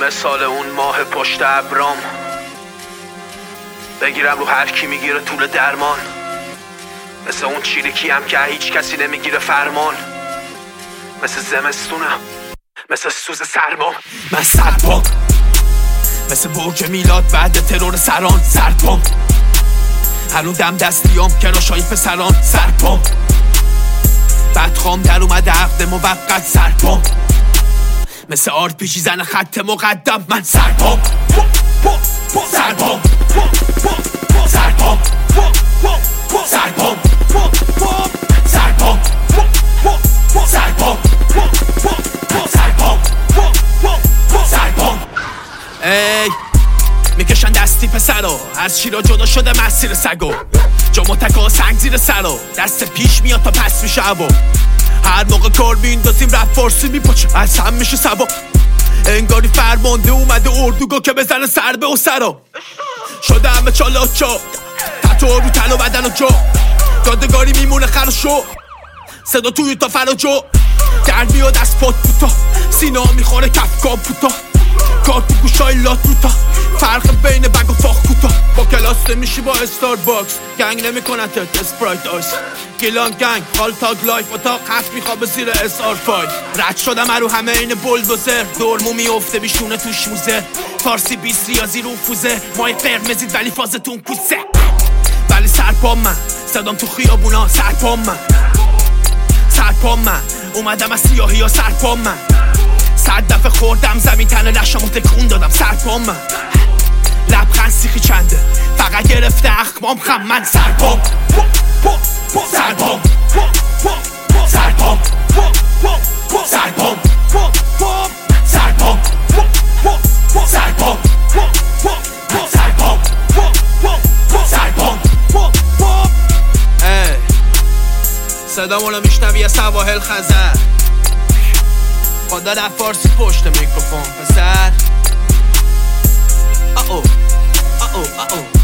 مثال اون ماه پشت ابرام، بگیرم رو هر کی میگیره طول درمان، مثل اون چیرکی هم که هیچ کسی نمیگیره فرمان، مثل زمستونم، مثل سوز سرمام. من سرپام مثل برج میلاد بعد ترور سران، سرپام هنو دم دستیام کراشای پسران، سرپام بدخوام در اومده عقد موقت، سرپام مثل آرد پیشی زن خط مقدم. من سرپام سرپام سرپام سرپام سرپام سرپام سرپام سرپام. ای میکشن دستی پسرو، از شیرا جدا شده مسیر سگو، جا متکا سنگ زیر سرو، دست پیش میاد تا پس میشه هوا، هر موقع کار میندازیم رپ فارسی میپاچه از هم میشه سبا، انگاری فرمانده اومده اردوگاه که بزنه سر به و سرا، شده همه چالاچا تطور رو تن و بدن و جا، یادگاری میمونه خرشو صدا توی تا فراجو، در میاد از پات بوتا سینا میخوره کف کاپوتا، کار تو گوشای لاتوتا، فرق بین بگ و فاخ کوتا، با کلاس میشی با استار باکس، گنگ نمیکنن تت اسپرایت آیس، گیلان گنگ حال تاگ لایف اتاق هفت میخوابه زیر SR 5، رد شدم رو همه این بولدوزر، دورمو میافته بیشونه توش موزه، فارسی 20 ریاضی رو فوزه، مای قرمزید ولی فازتون کوسه، ولی سرپام من صدام تو خیابونا، سرپام من سرپام من اومدم از سیاهی ها، سرپام من 100 دفعه خوردم زمین تنه لشمو تکون دادم، سرپام من لبخند سیخی چنده فقط گرفته اخمام خم. من سرپام سرپام سرپام سرپام سرپام سرپام سرپام سرپام. ای صدامونو میشنوی از سواحل خزر، خدا در فارسی پشت میکروفون پسر. آو آو آو